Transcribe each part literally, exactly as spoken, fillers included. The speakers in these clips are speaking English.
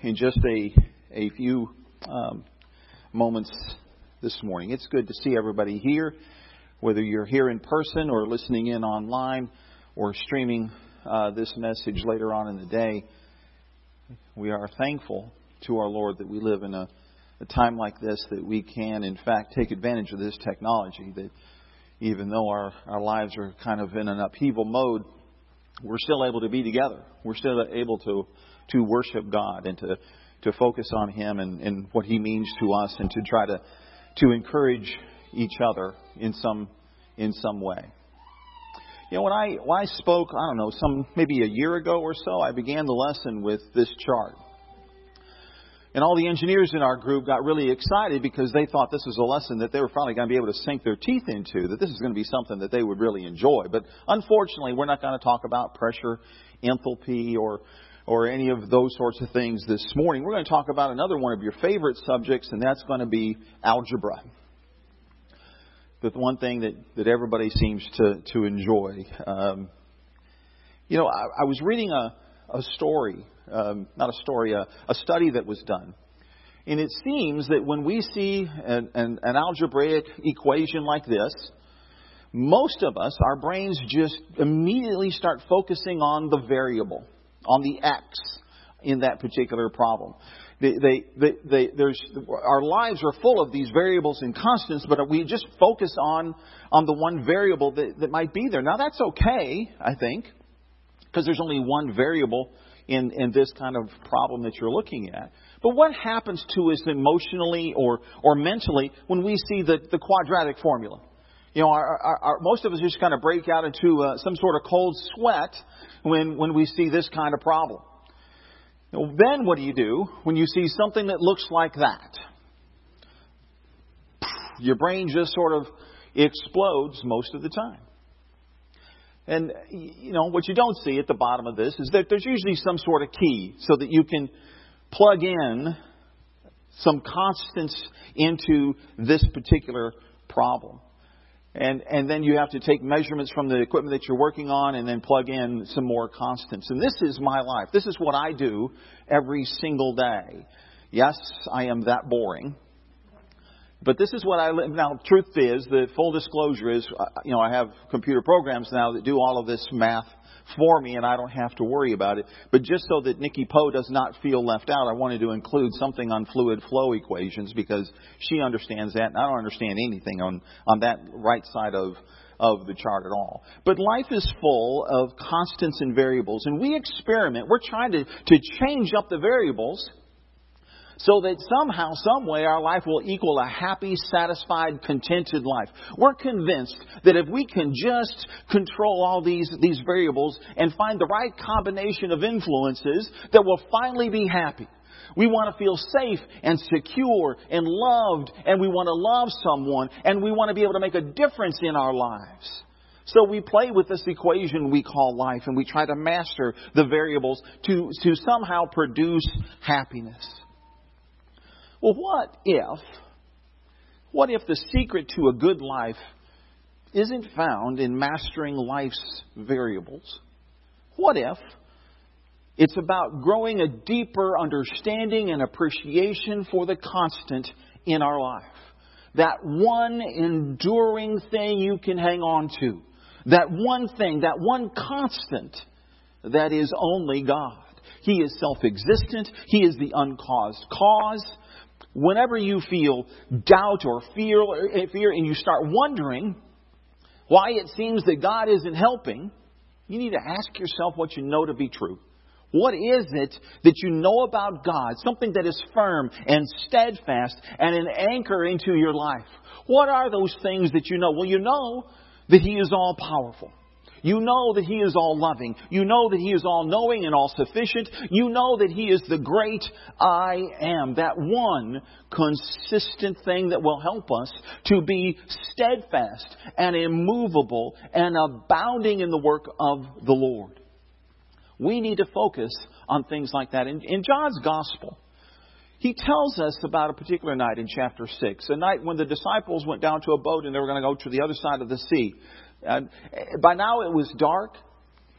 in just a a few um, moments this morning. It's good to see everybody here, whether you're here in person or listening in online or streaming uh, this message later on in the day. We are thankful to our Lord that we live in a, a time like this, that we can, in fact, take advantage of this technology, that even though our, our lives are kind of in an upheaval mode, we're still able to be together. We're still able to to worship God and to, to focus on Him and, and what He means to us, and to try to to encourage each other in some in some way. You know, when I when I spoke, I don't know, some maybe a year ago or so, I began the lesson with this chart. And all the engineers in our group got really excited because they thought this was a lesson that they were finally going to be able to sink their teeth into, that this is going to be something that they would really enjoy. But unfortunately, we're not going to talk about pressure, enthalpy, or or any of those sorts of things this morning. We're going to talk about another one of your favorite subjects, and that's going to be algebra. The one thing that, that everybody seems to, to enjoy. Um, you know, I, I was reading a, a story, um, not a story, a, a study that was done. And it seems that when we see an, an, an algebraic equation like this, most of us, our brains just immediately start focusing on the variable, on the x in that particular problem. They, they, they, they, there's, our lives are full of these variables and constants, but we just focus on, on the one variable that, that might be there. Now, that's okay, I think, because there's only one variable in, in this kind of problem that you're looking at. But what happens to us emotionally or, or mentally when we see the, the quadratic formula? You know, our, our, our, most of us just kind of break out into uh, some sort of cold sweat when, when we see this kind of problem. Then what do you do when you see something that looks like that? Your brain just sort of explodes most of the time. And, you know, what you don't see at the bottom of this is that there's usually some sort of key so that you can plug in some constants into this particular problem. And and then you have to take measurements from the equipment that you're working on and then plug in some more constants. And this is my life. This is what I do every single day. Yes, I am that boring. But this is what I live. Now, truth is, the full disclosure is, you know, I have computer programs now that do all of this math for me, and I don't have to worry about it. But just so that Nikki Poe does not feel left out, I wanted to include something on fluid flow equations because she understands that, and I don't understand anything on, on that right side of, of the chart at all. But life is full of constants and variables, and we experiment. We're trying to, to change up the variables so that somehow, some way, our life will equal a happy, satisfied, contented life. We're convinced that if we can just control all these, these variables and find the right combination of influences, that we'll finally be happy. We want to feel safe and secure and loved, and we want to love someone, and we want to be able to make a difference in our lives. So we play with this equation we call life, and we try to master the variables to, to somehow produce happiness. Well, what if, what if the secret to a good life isn't found in mastering life's variables? What if it's about growing a deeper understanding and appreciation for the constant in our life? That one enduring thing you can hang on to. That one thing, that one constant that is only God. He is self-existent. He is the uncaused cause. Whenever you feel doubt or fear, fear and you start wondering why it seems that God isn't helping, you need to ask yourself what you know to be true. What is it that you know about God? Something that is firm and steadfast and an anchor into your life. What are those things that you know? Well, you know that He is all powerful. You know that He is all loving. You know that He is all knowing and all sufficient. You know that He is the great I am. That one consistent thing that will help us to be steadfast and immovable and abounding in the work of the Lord. We need to focus on things like that. In, in John's Gospel, he tells us about a particular night in chapter six. A night when the disciples went down to a boat and they were going to go to the other side of the sea. Uh, by now it was dark.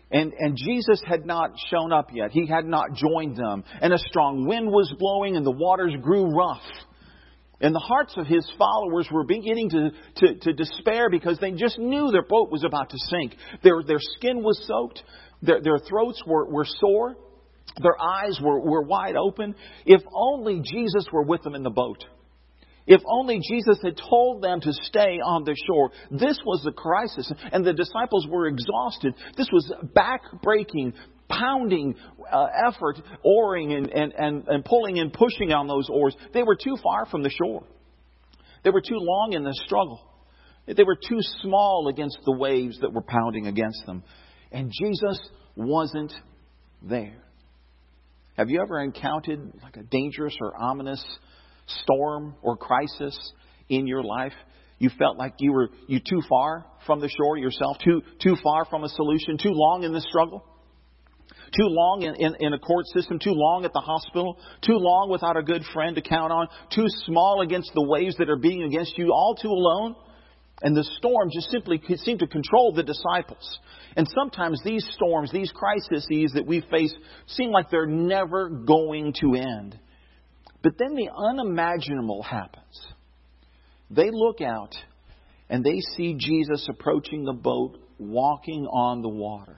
And, and Jesus had not shown up yet. He had not joined them. And a strong wind was blowing and the waters grew rough. And the hearts of His followers were beginning to, to, to despair because they just knew their boat was about to sink. Their, their skin was soaked. Their, their throats were, were sore. Their eyes were, were wide open. If only Jesus were with them in the boat. If only Jesus had told them to stay on the shore. This was the crisis. And the disciples were exhausted. This was back-breaking, pounding uh, effort, oaring and, and, and, and pulling and pushing on those oars. They were too far from the shore. They were too long in the struggle. They were too small against the waves that were pounding against them. And Jesus wasn't there. Have you ever encountered like a dangerous or ominous storm or crisis in your life? You felt like you were you too far from the shore yourself, too too far from a solution, too long in the struggle, too long in, in, in a court system, too long at the hospital, too long without a good friend to count on, too small against the waves that are beating against you, all too alone. And the storm just simply seemed to control the disciples. And sometimes these storms, these crises that we face seem like they're never going to end. But then the unimaginable happens. They look out and they see Jesus approaching the boat, walking on the water.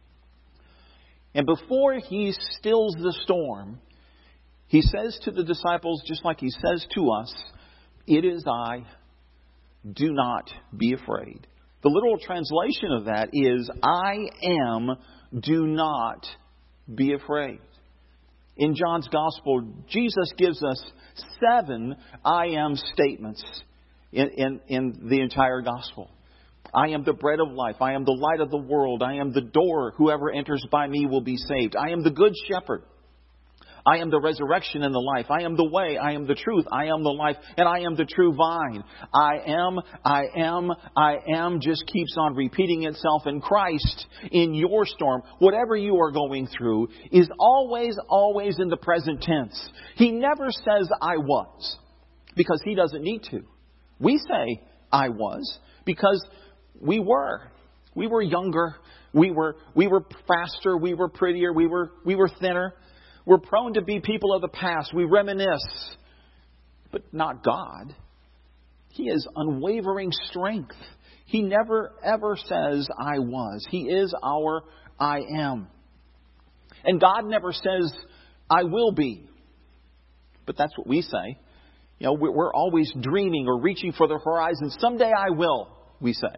And before He stills the storm, He says to the disciples, just like He says to us, "It is I. Do not be afraid." The literal translation of that is, "I am. Do not be afraid." In John's Gospel, Jesus gives us seven I am statements in, in, in the entire Gospel. I am the bread of life. I am the light of the world. I am the door. Whoever enters by me will be saved. I am the good shepherd. I am the resurrection and the life. I am the way. I am the truth. I am the life. And I am the true vine. I am, I am, I am just keeps on repeating itself. And Christ, in your storm, whatever you are going through, is always, always in the present tense. He never says I was, because He doesn't need to. We say I was because we were. We were younger. We were, we were faster. We were prettier. We were, we were thinner. We're prone to be people of the past. We reminisce. But not God. He is unwavering strength. He never ever says, I was. He is our I am. And God never says, I will be. But that's what we say. You know, we're always dreaming or reaching for the horizon. Someday I will, we say.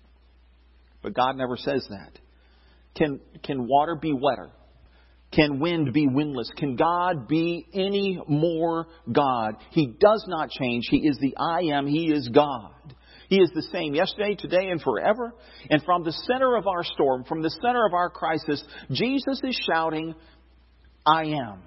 But God never says that. Can, can water be wetter? Can wind be windless? Can God be any more God? He does not change. He is the I am. He is God. He is the same yesterday, today, and forever. And from the center of our storm, from the center of our crisis, Jesus is shouting, I am.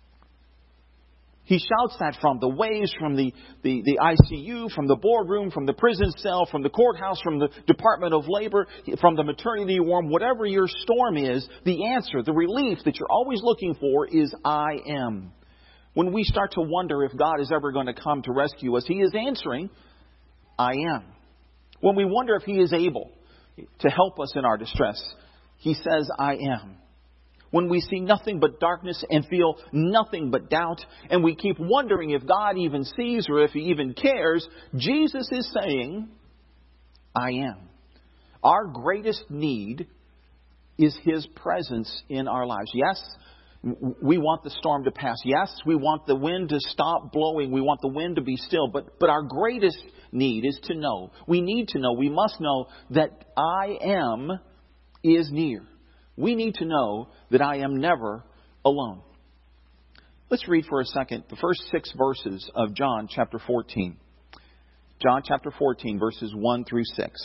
He shouts that from the waves, from the, the, the I C U, from the boardroom, from the prison cell, from the courthouse, from the Department of Labor, from the maternity ward. Whatever your storm is, the answer, the relief that you're always looking for is I am. When we start to wonder if God is ever going to come to rescue us, He is answering, I am. When we wonder if He is able to help us in our distress, He says, I am. When we see nothing but darkness and feel nothing but doubt, and we keep wondering if God even sees or if He even cares, Jesus is saying, I am. Our greatest need is His presence in our lives. Yes, we want the storm to pass. Yes, we want the wind to stop blowing. We want the wind to be still. But, but our greatest need is to know. We need to know. We must know that I am is near. We need to know that I am never alone. Let's read for a second the first six verses of John chapter fourteen. John chapter fourteen, verses one through six.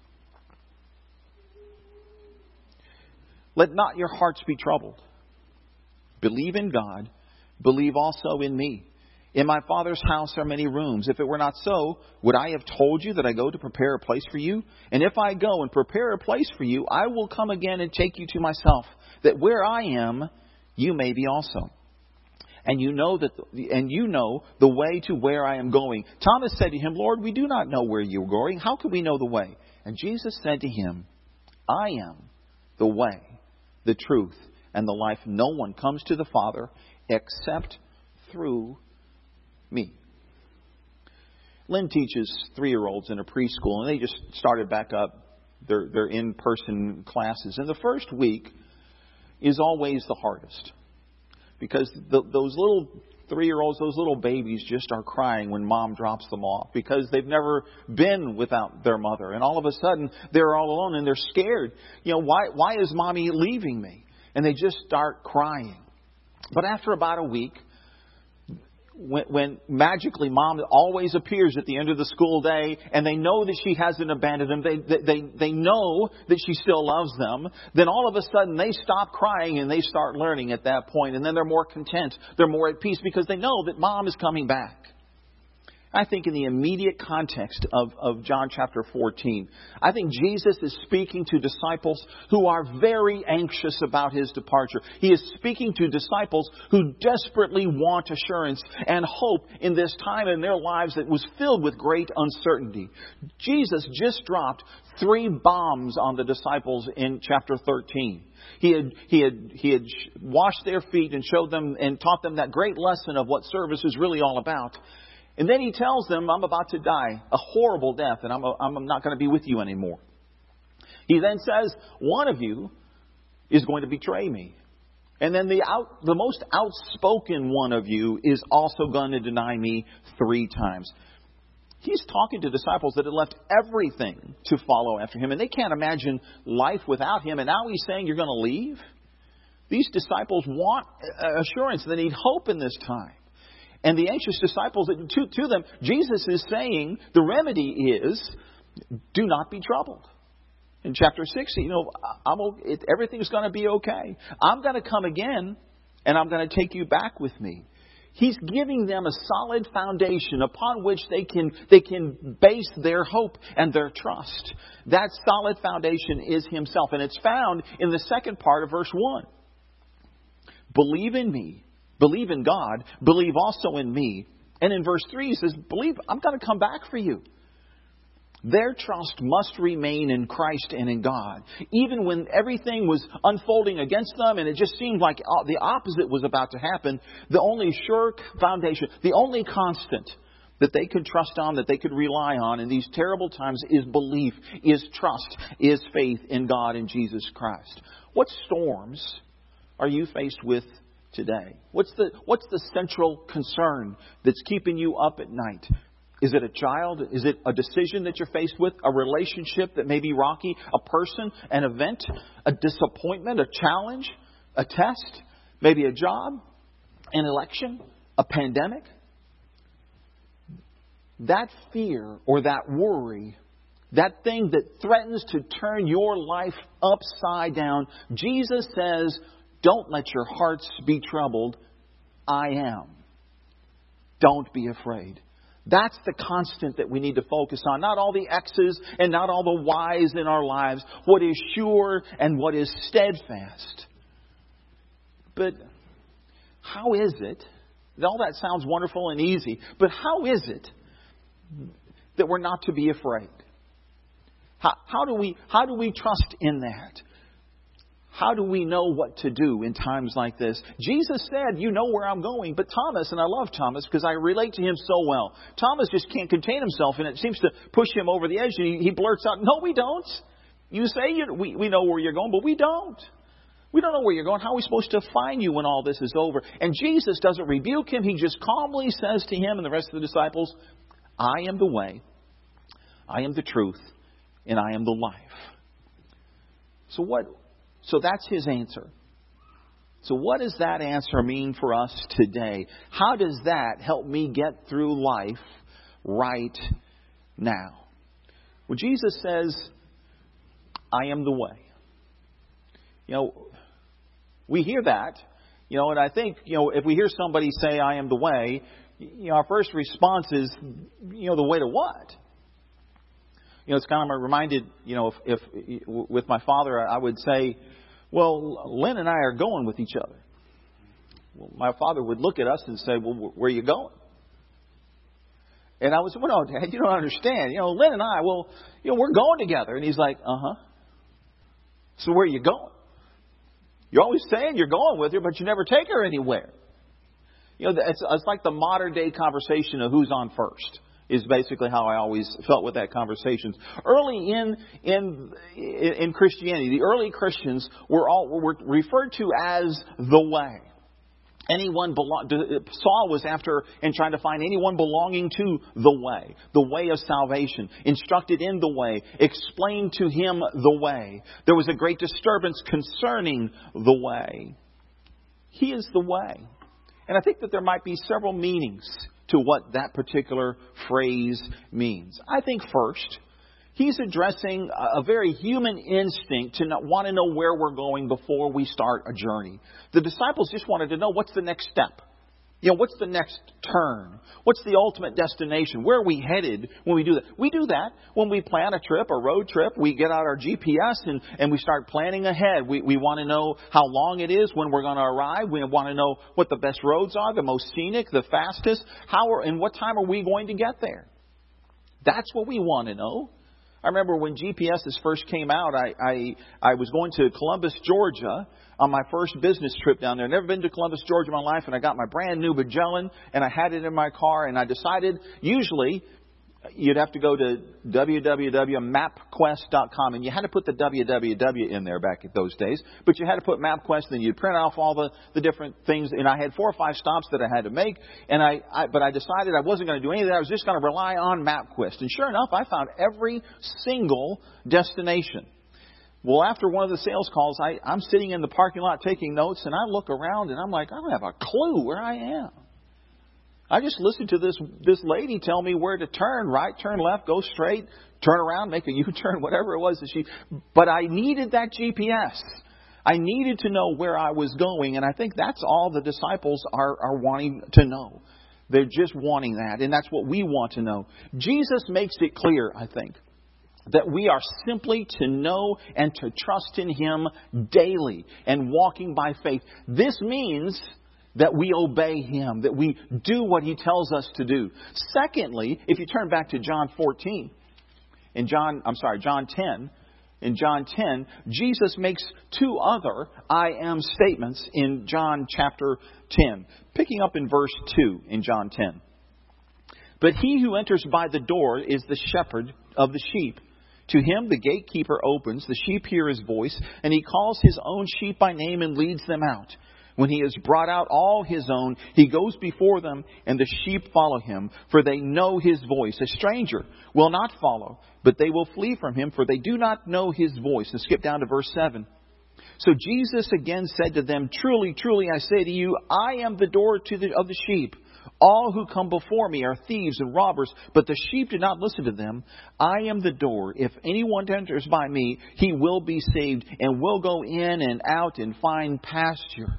Let not your hearts be troubled. Believe in God. Believe also in me. In my Father's house are many rooms. If it were not so, would I have told you that I go to prepare a place for you? And if I go and prepare a place for you, I will come again and take you to myself, that where I am, you may be also. And you know that, the, and you know the way to where I am going. Thomas said to Him, Lord, we do not know where you are going. How can we know the way? And Jesus said to him, I am the way, the truth, and the life. No one comes to the Father except through me. Lynn teaches three-year-olds in a preschool, and they just started back up their, their in-person classes. And the first week is always the hardest, because the, those little three-year-olds, those little babies just are crying when mom drops them off, because they've never been without their mother. And all of a sudden, they're all alone and they're scared. You know, why, why is mommy leaving me? And they just start crying. But after about a week, When, when magically mom always appears at the end of the school day, and they know that she hasn't abandoned them, they, they, they know that she still loves them, then all of a sudden they stop crying and they start learning at that point. And then they're more content. They're more at peace because they know that mom is coming back. I think in the immediate context of, of John chapter fourteen, I think Jesus is speaking to disciples who are very anxious about His departure. He is speaking to disciples who desperately want assurance and hope in this time in their lives that was filled with great uncertainty. Jesus just dropped three bombs on the disciples in chapter thirteen. He had, he had, he had washed their feet and showed them and taught them that great lesson of what service is really all about. And then He tells them, I'm about to die a horrible death, and I'm, a, I'm not going to be with you anymore. He then says, one of you is going to betray me. And then the out, the most outspoken one of you is also going to deny me three times. He's talking to disciples that had left everything to follow after Him, and they can't imagine life without Him. And now He's saying, you're going to leave? These disciples want assurance. They need hope in this time. And the anxious disciples, to, to them, Jesus is saying the remedy is, do not be troubled. In chapter six, you know, I'm, it, everything's going to be okay. I'm going to come again, and I'm going to take you back with me. He's giving them a solid foundation upon which they can, they can base their hope and their trust. That solid foundation is Himself. And it's found in the second part of verse one. Believe in me. Believe in God. Believe also in me. And in verse three, He says, believe, I'm going to come back for you. Their trust must remain in Christ and in God. Even when everything was unfolding against them and it just seemed like the opposite was about to happen, the only sure foundation, the only constant that they could trust on, that they could rely on in these terrible times is belief, is trust, is faith in God and Jesus Christ. What storms are you faced with today? What's the, what's the central concern that's keeping you up at night? Is it a child? Is it a decision that you're faced with? A relationship that may be rocky? A person? An event? A disappointment? A challenge? A test? Maybe a job? An election? A pandemic? That fear or that worry, that thing that threatens to turn your life upside down, Jesus says, don't let your hearts be troubled. I am. Don't be afraid. That's the constant that we need to focus on. Not all the X's and not all the Y's in our lives. What is sure and what is steadfast. But how is it, all that sounds wonderful and easy, but how is it that we're not to be afraid? How, how do we, how do we trust in that? How do we know what to do in times like this? Jesus said, you know where I'm going. But Thomas, and I love Thomas because I relate to him so well. Thomas just can't contain himself, and it seems to push him over the edge. And he, he blurts out, no, we don't. You say you, we, we know where you're going, but we don't. We don't know where you're going. How are we supposed to find you when all this is over? And Jesus doesn't rebuke him. He just calmly says to him and the rest of the disciples, I am the way, I am the truth, and I am the life. So what... So that's his answer. So what does that answer mean for us today? How does that help me get through life right now? Well, Jesus says, I am the way. You know, we hear that, you know, and I think, you know, if we hear somebody say, I am the way, you know, our first response is, you know, the way to what? You know, it's kind of reminded, you know, if, if with my father, I would say, well, Lynn and I are going with each other. Well, my father would look at us and say, well, where are you going? And I was, well, no, Dad, you don't understand. You know, Lynn and I, well, you know, we're going together. And he's like, uh-huh. So where are you going? You're always saying you're going with her, but you never take her anywhere. You know, it's, it's like the modern day conversation of who's on first. Is basically how I always felt with that conversation. Early in in in Christianity, the early Christians were all were referred to as the way. Anyone belong, Saul was after and trying to find anyone belonging to the way, the way of salvation, instructed in the way, explained to him the way. There was a great disturbance concerning the way. He is the way. And I think that there might be several meanings to what that particular phrase means. I think first, he's addressing a very human instinct to not want to know where we're going before we start a journey. The disciples just wanted to know what's the next step. You know, what's the next turn? What's the ultimate destination? Where are we headed when we do that? We do that when we plan a trip, a road trip. We get out our G P S and, and we start planning ahead. We, we want to know how long it is, when we're going to arrive. We want to know what the best roads are, the most scenic, the fastest. How are, and what time are we going to get there? That's what we want to know. I remember when G P Ses first came out, I, I, I was going to Columbus, Georgia on my first business trip down there. Never been to Columbus, Georgia in my life, and I got my brand new Magellan, and I had it in my car, and I decided, usually, you'd have to go to w w w dot map quest dot com, and you had to put the w w w in there back in those days, but you had to put MapQuest, and then you'd print off all the, the different things, and I had four or five stops that I had to make, and I, I but I decided I wasn't going to do any of that. I was just going to rely on MapQuest, and sure enough, I found every single destination. Well, after one of the sales calls, I, I'm sitting in the parking lot taking notes, and I look around, and I'm like, I don't have a clue where I am. I just listened to this this lady tell me where to turn, right, turn left, go straight, turn around, make a U-turn, whatever it was that she. But I needed that G P S. I needed to know where I was going, and I think that's all the disciples are, are wanting to know. They're just wanting that, and that's what we want to know. Jesus makes it clear, I think, that we are simply to know and to trust in Him daily and walking by faith. This means that we obey Him, that we do what He tells us to do. Secondly, if you turn back to John fourteen, in John, I'm sorry, John ten, in John ten, Jesus makes two other I am statements in John chapter ten. Picking up in verse two in John ten. But he who enters by the door is the shepherd of the sheep. To him the gatekeeper opens, the sheep hear his voice, and he calls his own sheep by name and leads them out. When he has brought out all his own, he goes before them, and the sheep follow him, for they know his voice. A stranger will not follow, but they will flee from him, for they do not know his voice. And skip down to verse seven. So Jesus again said to them, Truly, truly, I say to you, I am the door to the, of the sheep. All who come before me are thieves and robbers, but the sheep did not listen to them. I am the door. If anyone enters by me, he will be saved and will go in and out and find pasture.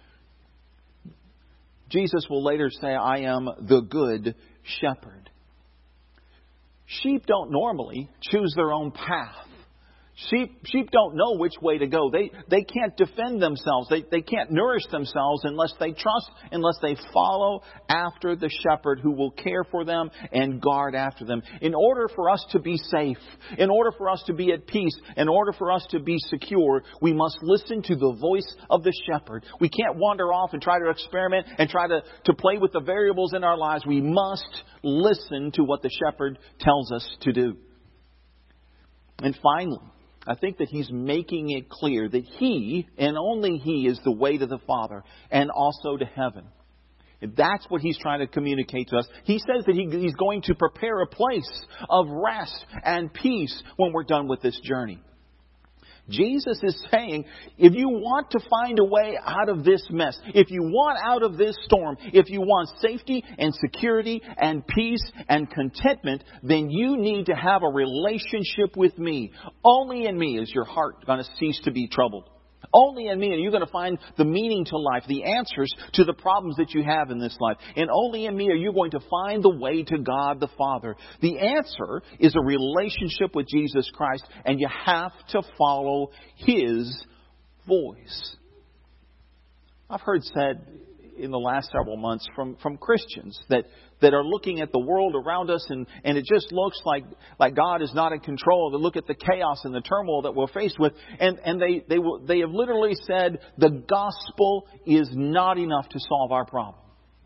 Jesus will later say, I am the good shepherd. Sheep don't normally choose their own path. Sheep sheep don't know which way to go. They they can't defend themselves. They they can't nourish themselves unless they trust, unless they follow after the shepherd who will care for them and guard after them. In order for us to be safe, in order for us to be at peace, in order for us to be secure, we must listen to the voice of the shepherd. We can't wander off and try to experiment and try to, to play with the variables in our lives. We must listen to what the shepherd tells us to do. And finally, I think that he's making it clear that he, and only he, is the way to the Father and also to heaven. That's what he's trying to communicate to us. He says that he, he's going to prepare a place of rest and peace when we're done with this journey. Jesus is saying, if you want to find a way out of this mess, if you want out of this storm, if you want safety and security and peace and contentment, then you need to have a relationship with me. Only in me is your heart going to cease to be troubled. Only in me are you going to find the meaning to life, the answers to the problems that you have in this life. And only in me are you going to find the way to God the Father. The answer is a relationship with Jesus Christ, and you have to follow His voice. I've heard said, in the last several months from, from Christians that, that are looking at the world around us and, and it just looks like, like God is not in control. They look at the chaos and the turmoil that we're faced with, and, and they, they, will, they have literally said the gospel is not enough to solve our problem.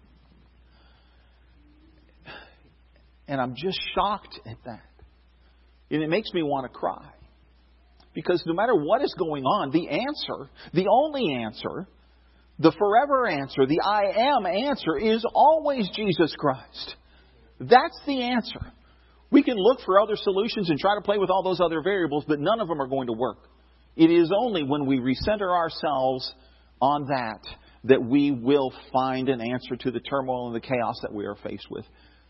And I'm just shocked at that. And it makes me want to cry. Because no matter what is going on, the answer, the only answer, the forever answer, the I am answer is always Jesus Christ. That's the answer. We can look for other solutions and try to play with all those other variables, but none of them are going to work. It is only when we recenter ourselves on that that we will find an answer to the turmoil and the chaos that we are faced with.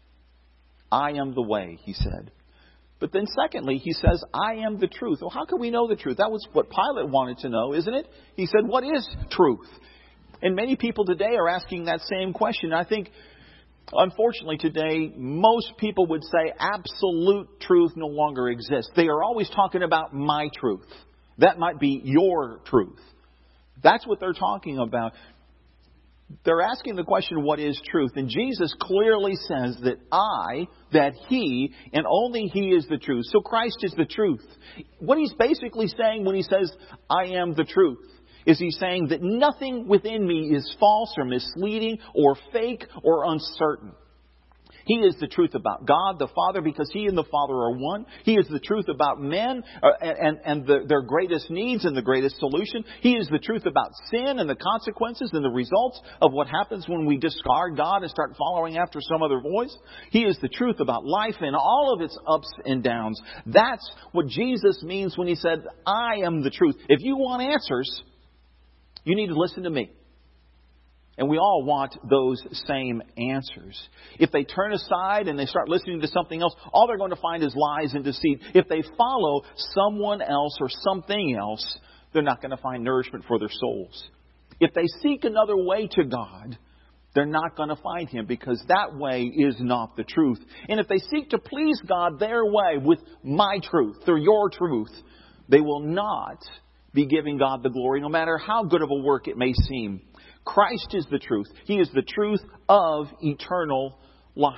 I am the way, he said. But then secondly, he says, I am the truth. Well, how can we know the truth? That was what Pilate wanted to know, isn't it? He said, what is truth? And many people today are asking that same question. I think, unfortunately, today, most people would say absolute truth no longer exists. They are always talking about my truth. That might be your truth. That's what they're talking about. They're asking the question, what is truth? And Jesus clearly says that I, that He, and only He is the truth. So Christ is the truth. What He's basically saying when He says, I am the truth, is He's saying that nothing within me is false or misleading or fake or uncertain. He is the truth about God, the Father, because He and the Father are one. He is the truth about men uh, and, and the, their greatest needs and the greatest solution. He is the truth about sin and the consequences and the results of what happens when we discard God and start following after some other voice. He is the truth about life and all of its ups and downs. That's what Jesus means when He said, I am the truth. If you want answers, you need to listen to me. And we all want those same answers. If they turn aside and they start listening to something else, all they're going to find is lies and deceit. If they follow someone else or something else, they're not going to find nourishment for their souls. If they seek another way to God, they're not going to find Him, because that way is not the truth. And if they seek to please God their way with my truth or your truth, they will not be giving God the glory, no matter how good of a work it may seem. Christ is the truth. He is the truth of eternal life.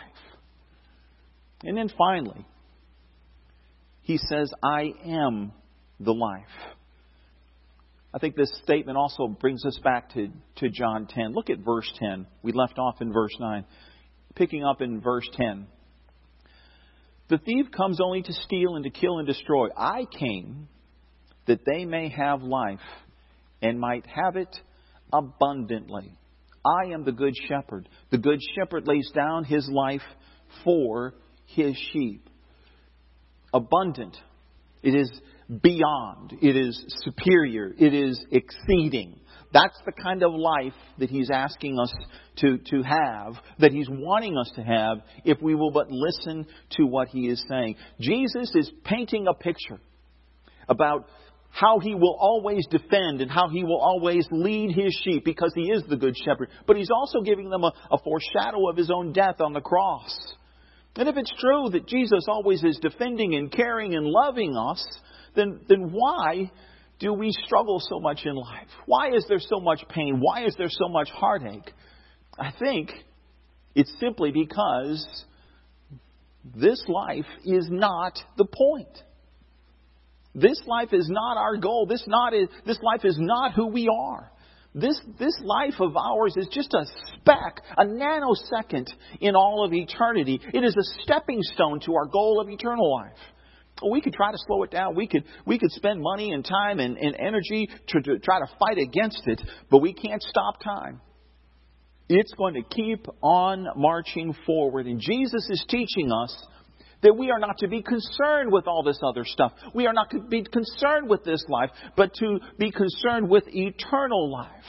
And then finally, He says, I am the life. I think this statement also brings us back to, to John ten. Look at verse ten. We left off in verse nine. Picking up in verse ten. The thief comes only to steal and to kill and destroy. I came that they may have life and might have it abundantly. I am the good shepherd. The good shepherd lays down his life for his sheep. Abundant. It is beyond. It is superior. It is exceeding. That's the kind of life that He's asking us to, to have, that He's wanting us to have, if we will but listen to what He is saying. Jesus is painting a picture about how He will always defend and how He will always lead His sheep, because He is the good shepherd. But He's also giving them a, a foreshadow of His own death on the cross. And if it's true that Jesus always is defending and caring and loving us, then, then why do we struggle so much in life? Why is there so much pain? Why is there so much heartache? I think it's simply because this life is not the point. This life is not our goal. This not is, this life is not who we are. This, this life of ours is just a speck, a nanosecond in all of eternity. It is a stepping stone to our goal of eternal life. We could try to slow it down. We could we could spend money and time and, and energy to, to try to fight against it, but we can't stop time. It's going to keep on marching forward. And Jesus is teaching us that we are not to be concerned with all this other stuff. We are not to be concerned with this life, but to be concerned with eternal life.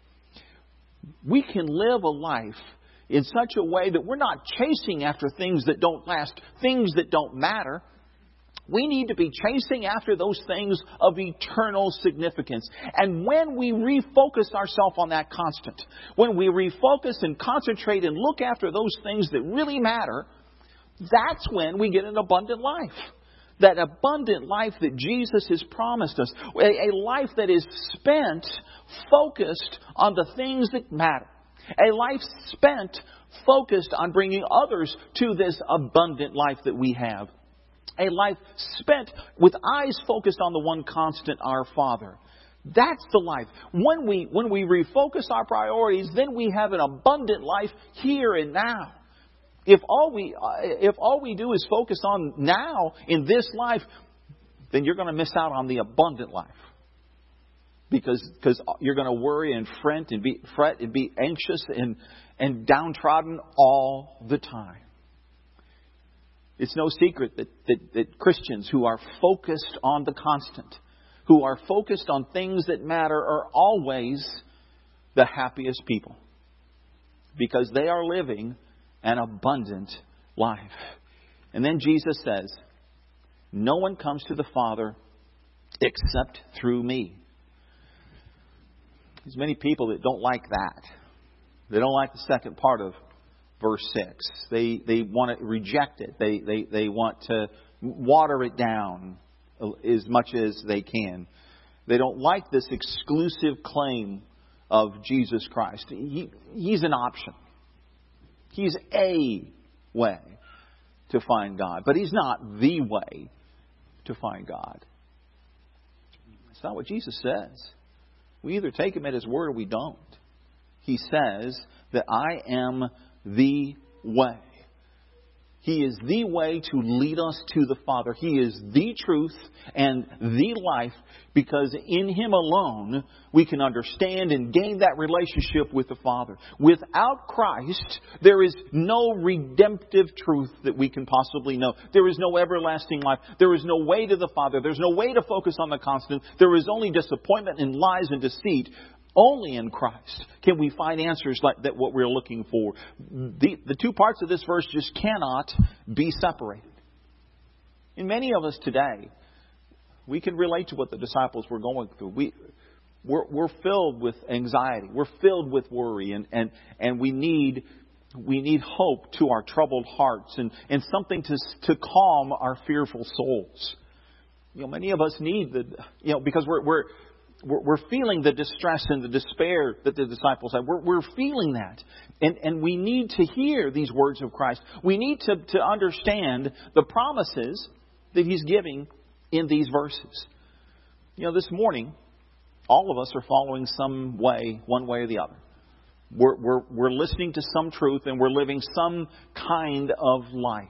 We can live a life in such a way that we're not chasing after things that don't last, things that don't matter. We need to be chasing after those things of eternal significance. And when we refocus ourselves on that constant, when we refocus and concentrate and look after those things that really matter, that's when we get an abundant life. That abundant life that Jesus has promised us. A, a life that is spent, focused on the things that matter. A life spent focused on bringing others to this abundant life that we have. A life spent with eyes focused on the one constant, our Father. That's the life. When we, when we refocus our priorities, then we have an abundant life here and now. If all we, if all we do is focus on now in this life, then you're going to miss out on the abundant life. Because, because you're going to worry and fret and be, fret and be anxious and, and downtrodden all the time. It's no secret that, that, that Christians who are focused on the constant, who are focused on things that matter, are always the happiest people. Because they are living an abundant life. And then Jesus says, no one comes to the Father except through me. There's many people that don't like that. They don't like the second part of verse six. They they want to reject it. They, they, they want to water it down as much as they can. They don't like this exclusive claim of Jesus Christ. He, he's an option. He's a way to find God. But He's not the way to find God. That's not what Jesus says. We either take Him at His word or we don't. He says that I am the way. He is the way to lead us to the Father. He is the truth and the life, because in Him alone we can understand and gain that relationship with the Father. Without Christ, there is no redemptive truth that we can possibly know. There is no everlasting life. There is no way to the Father. There's no way to focus on the constant. There is only disappointment and lies and deceit. Only in Christ can we find answers like that, what we're looking for. The, the two parts of this verse just cannot be separated. And many of us today, we can relate to what the disciples were going through. We, we're, we're filled with anxiety. We're filled with worry. And, and, and we need we need hope to our troubled hearts and, and something to, to calm our fearful souls. You know, many of us need the, you know, because we're... we're We're feeling the distress and the despair that the disciples had. We're, we're feeling that. And, and we need to hear these words of Christ. We need to, to understand the promises that He's giving in these verses. You know, this morning, all of us are following some way, one way or the other. We're, we're, we're listening to some truth and we're living some kind of life.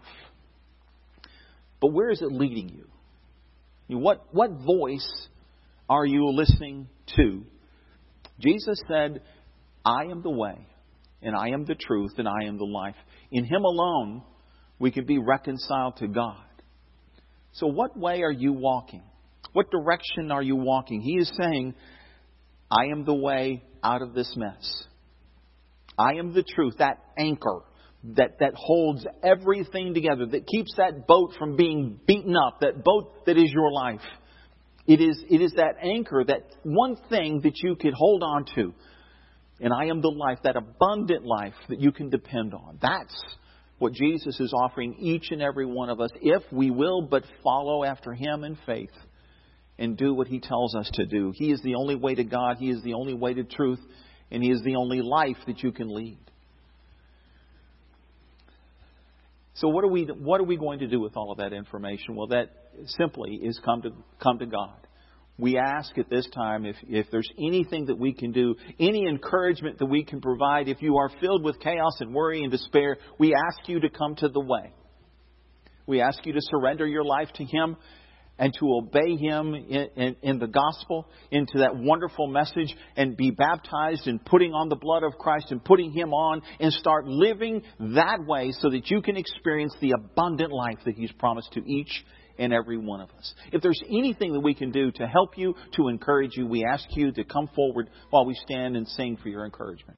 But where is it leading you? You know, what, what voice are you listening to? Jesus said, I am the way, and I am the truth, and I am the life. In Him alone, we can be reconciled to God. So what way are you walking? What direction are you walking? He is saying, I am the way out of this mess. I am the truth, that anchor that, that holds everything together, that keeps that boat from being beaten up, that boat that is your life. It is, it is that anchor, that one thing that you could hold on to. And I am the life, that abundant life that you can depend on. That's what Jesus is offering each and every one of us, if we will but follow after Him in faith and do what He tells us to do. He is the only way to God. He is the only way to truth. And He is the only life that you can lead. So what are we what are we going to do with all of that information? Well, that simply is come to come to God. We ask at this time if, if there's anything that we can do, any encouragement that we can provide. If you are filled with chaos and worry and despair, we ask you to come to the way. We ask you to surrender your life to Him and to obey Him in, in, in the gospel, into that wonderful message, and be baptized and putting on the blood of Christ and putting Him on, and start living that way so that you can experience the abundant life that He's promised to each and every one of us. If there's anything that we can do to help you, to encourage you, we ask you to come forward while we stand and sing for your encouragement.